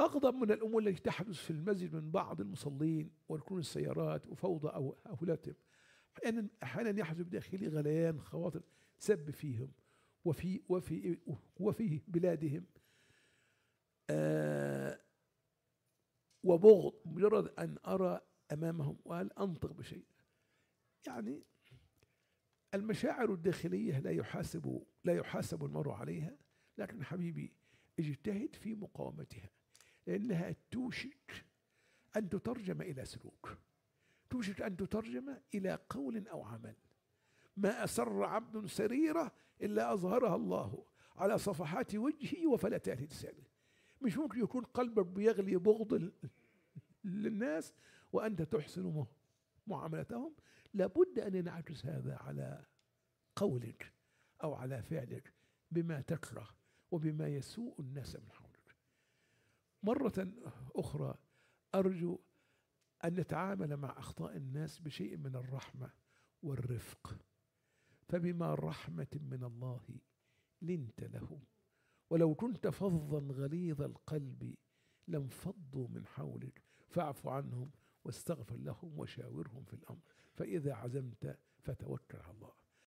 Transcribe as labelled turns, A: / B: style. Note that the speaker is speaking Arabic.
A: أغضب من الأمور التي تحدث في المسجد من بعض المصلين وركون السيارات وفوضى أو أولادهم. أحيانا يحدث بداخلي غليان خواطر، سب فيهم وفي بلادهم، وبغض مجرد أن أرى أمامهم وهل أنطق بشيء. يعني المشاعر الداخلية لا يحاسب المرء عليها، لكن حبيبي اجتهد في مقاومتها، لأنها توشك أن تترجم إلى سلوك، توشك أن تترجم إلى قول أو عمل. ما أسر عبد سريرة إلا أظهرها الله على صفحات وجهه وفلتات لسانه. مش ممكن يكون قلبك بيغلي بغض للناس وأنت تحسن معاملتهم. لابد أن ينعكس هذا على قولك أو على فعلك بما تكره وبما يسوء الناس من حولك. مرة أخرى أرجو أن نتعامل مع أخطاء الناس بشيء من الرحمة والرفق، فبما رحمة من الله لنت لهم، ولو كنت فظا غليظ القلب لانفضوا من حولك، فاعف عنهم واستغفر لهم وشاورهم في الأمر، فإذا عزمت فتوكل على الله.